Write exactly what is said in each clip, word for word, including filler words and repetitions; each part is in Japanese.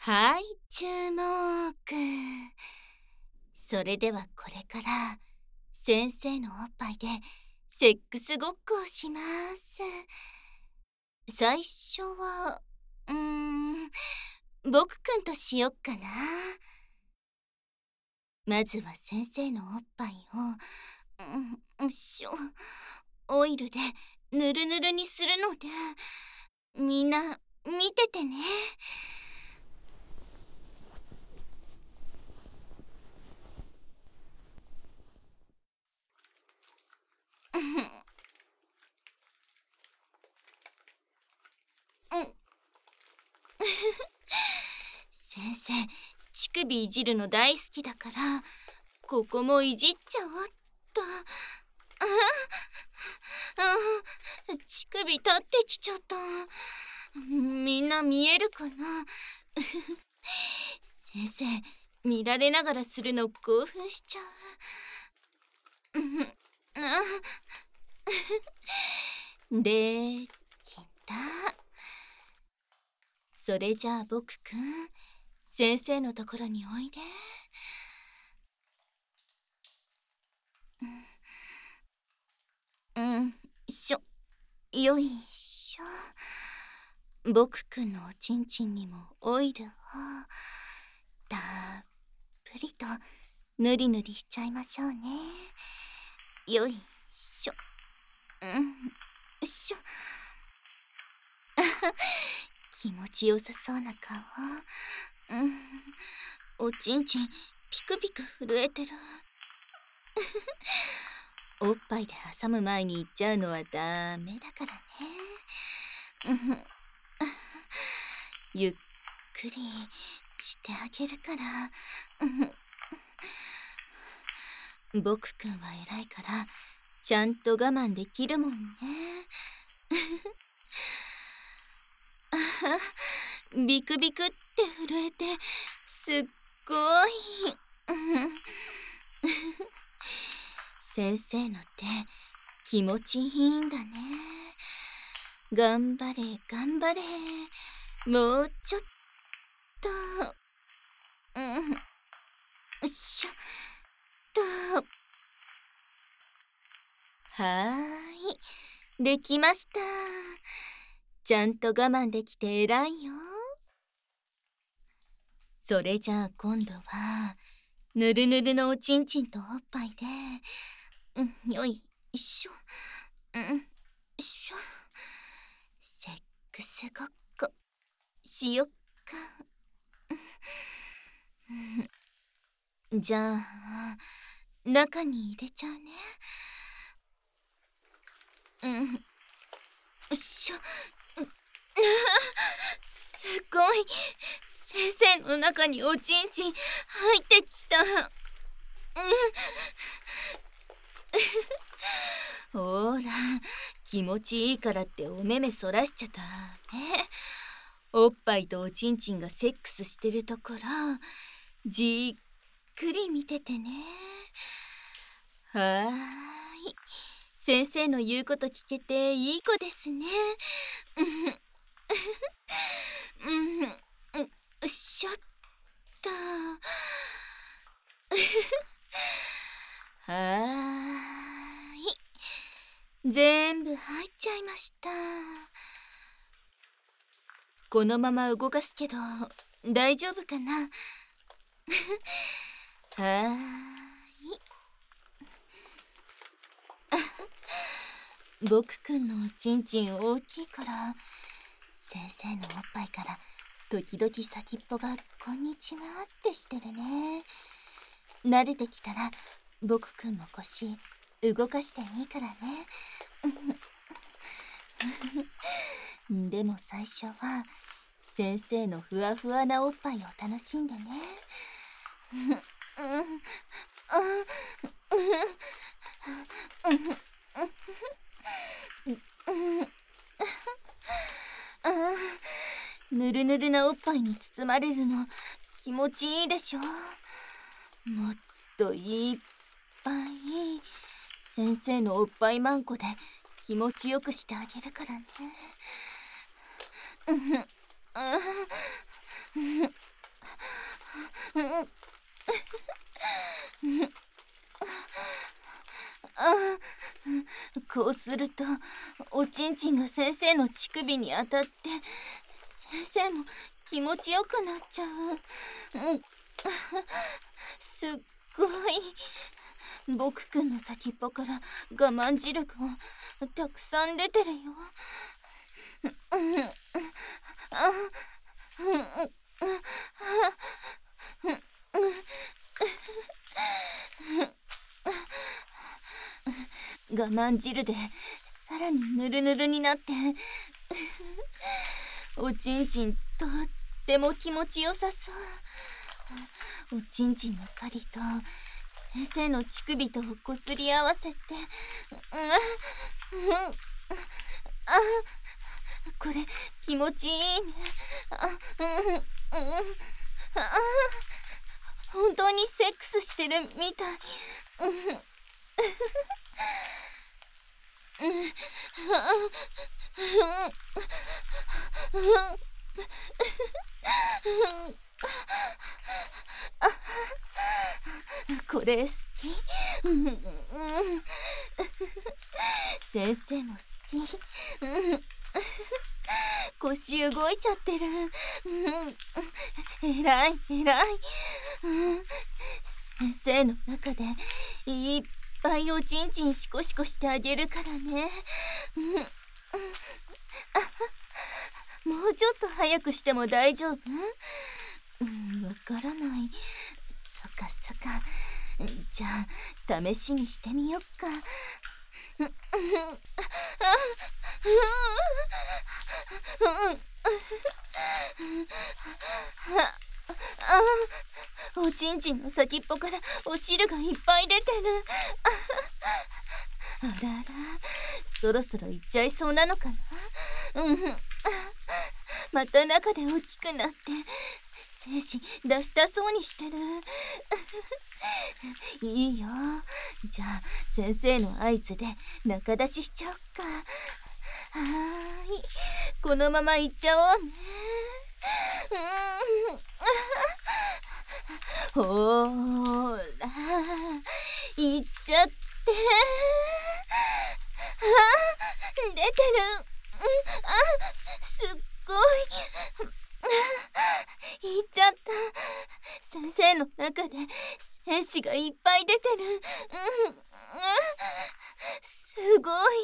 はい、注目。それではこれから先生のおっぱいでセックスごっこをします。最初は、うーん、僕くんとしよっかな。まずは先生のおっぱいを、うん、よいしょ、オイルでぬるぬるにするので、みんな見ててね。うん、先生、乳首いじるの大好きだから、ここもいじっちゃおうっと。ああ、乳首立ってきちゃった。みんな見えるかな。先生、見られながらするの興奮しちゃう。うんあできた。それじゃあ僕くん、先生のところにおいで。うん、よいしょ、よいしょ。僕くんのおちんちんにもオイルをたっぷりとぬりぬりしちゃいましょうね。よいしょ。うん、よいしょ。気持ちよさそうな顔。うん、おちんちんピクピク震えてる。おっぱいで挟む前に行っちゃうのはダメだからね。ゆっくりしてあげるから。僕くんは偉いからちゃんと我慢できるもんね。ビクビクって震えてすっごい。先生の手気持ちいいんだね。頑張れ頑張れ、もうちょっと。うん、よいしょっと。はーい、できました。ちゃんと我慢できて偉いよ。それじゃあ今度はぬるぬるのおちんちんとおっぱいで、うん、よいしょ、うん、よいしょ、セックスごっこしよっか。うん、じゃあ中に入れちゃうね。うん、よいしょ。すごい、先生の中におちんちん入ってきた。ほら、気持ちいいからってお目目そらしちゃダメ。おっぱいとおちんちんがセックスしてるところじっくり見ててね。はーい、先生の言うこと聞けていい子ですね。うん、よいしょっと。はーい、全部入っちゃいました。このまま動かすけど大丈夫かな。はーい。僕くんのおちんちん大きいから先生のおっぱいから時々先っぽがこんにちはってしてるね。慣れてきたら僕くんも腰動かしていいからね。でも最初は先生のふわふわなおっぱいを楽しんでね。ぬるぬるなおっぱいに包まれるの気持ちいいでしょ。もっといっぱい先生のおっぱいまんこで気持ちよくしてあげるからね。 あ、こうするとおちんちんが先生の乳首に当たって先生も気持ちよくなっちゃう。うん、すっごい。僕くんの先っぽから我慢汁がたくさん出てるよ。我慢汁でさらにぬるぬるになっておちんちんとっても気持ちよさそう。おちんちんの針と先生の乳首とこすり合わせて、うん、うん、あ、これ気持ちいいね。あ、うん、うん、あ、本当にセックスしてるみたい。うんこれ好き。先生も好き。腰動いちゃってる。えらいえらい。先生の中でいっぱいおちんちんシコシコしてあげるからね。もうちょっと早くしても大丈夫？うん、わからない。そっかそっか。じゃあ試しにしてみよっか。おちんちんの先っぽからお汁がいっぱい出てる。あらら、そろそろいっちゃいそうなのかな。うん、また中で大きくなって精子出したそうにしてる。いいよ。じゃあ先生の合図で中出ししちゃおっか。はーい、このままいっちゃおうね。うん、ほーら、いっちゃって。あ、出てる。あ、すっごい。いっちゃった。先生の中で精子がいっぱい出てる。うん、すごい。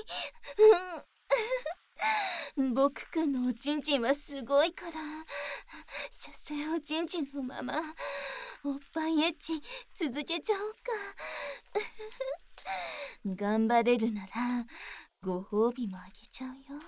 うん、僕くんのおちんちんはすごいから射精おちんちんのままおっぱいエッチ続けちゃおうか。頑張れるならご褒美もあげちゃうよ。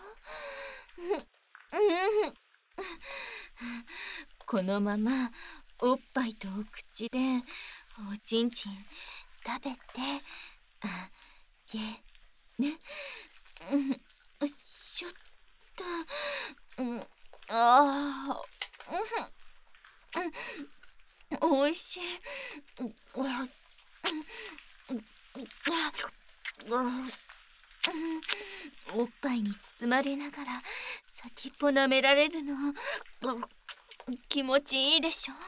このままおっぱいとお口でおちんちん食べてあげる。よいしょっと。うん、あー、うん、おいしい。おっぱいに包まれながら先っぽ舐められるの気持ちいいでしょ。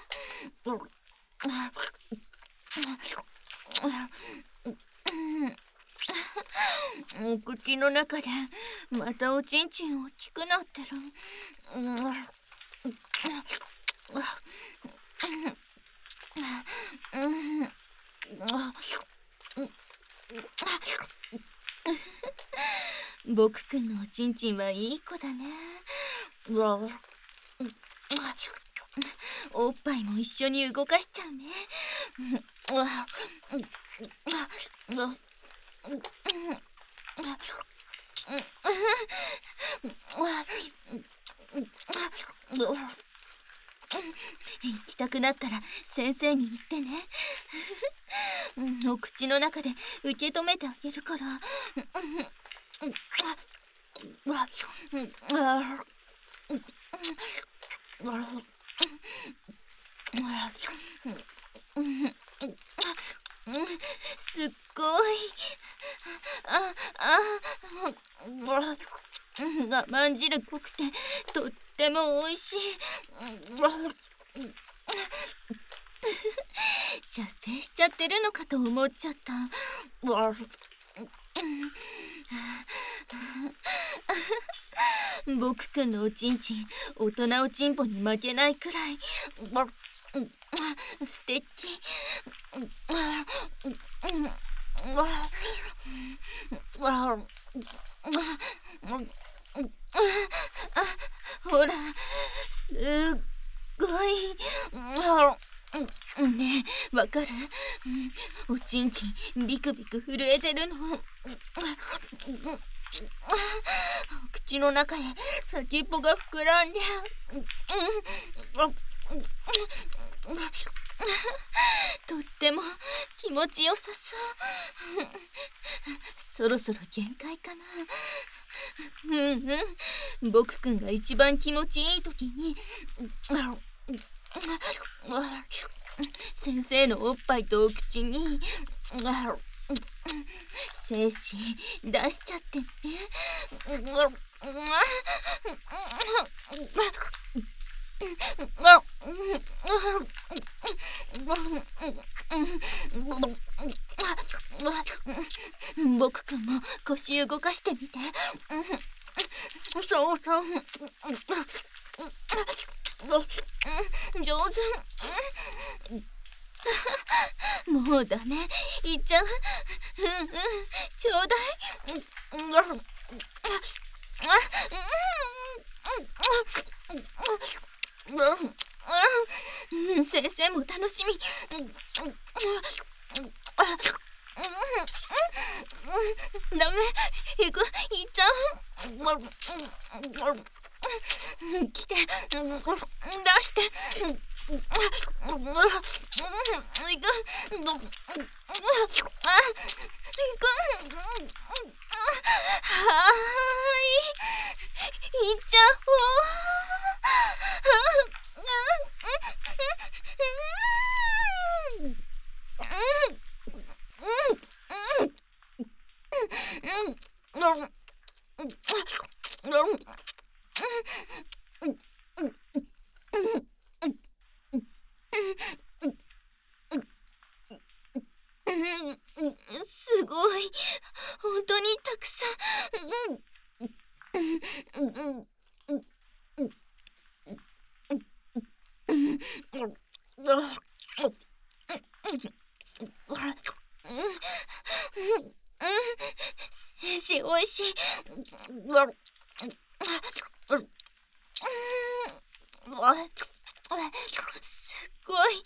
お口の中でまたおちんちん大きくなってる。僕くんのおちんちんはいい子だね。おっぱいも一緒に動かしちゃうね。行きたくなったら先生に言ってね。お口の中で受け止めてあげるから。すっごい。あ、あ、我慢汁っぽくてとってもおいしい。 ちゃってるのかと思っちゃった。わ僕くんのおちんちん、大人おちんぽに負けないくらい素敵。ほら、すっごい。ねえ、わかる？おちんちんビクビク震えてるの。口の中へ先っぽが膨らんで、とっても気持ちよさそう。そろそろ限界かな。うんうん、僕くんが一番気持ちいい時に先生のおっぱいとお口に精子出しちゃってね。僕くんも腰動かしてみて。そうそう、上手。もうダメ、いっちゃう。うんうん、ちょうだい。先生も楽しみ。ダメ、いく、いっちゃう。来て、出して。いく。はーい、いっちゃすごい、本当にたくさん。先生、おいしい。すっごい。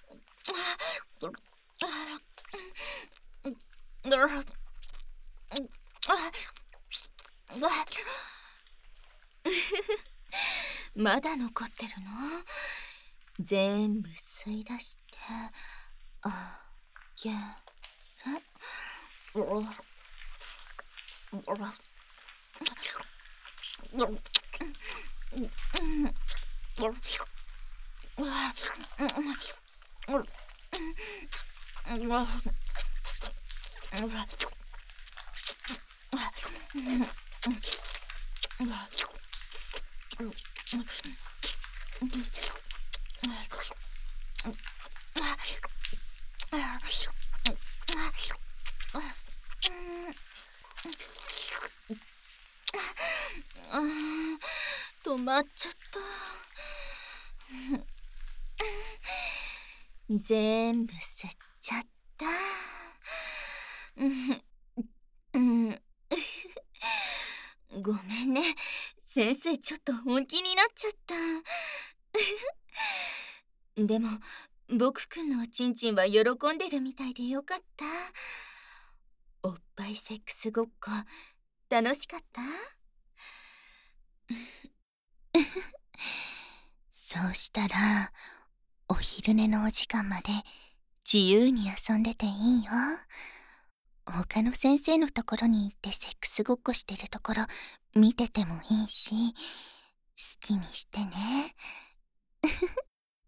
まだ残ってるの？全部吸い出してあげる。止まっちゃった。全部吸っちゃった。ごめんね、先生ちょっと本気になっちゃった。でも僕くんのおちんちんは喜んでるみたいでよかった。おっぱいセックスごっこ楽しかった？そうしたらお昼寝のお時間まで自由に遊んでていいよ。他の先生のところに行ってセックスごっこしてるところ見ててもいいし、好きにしてね。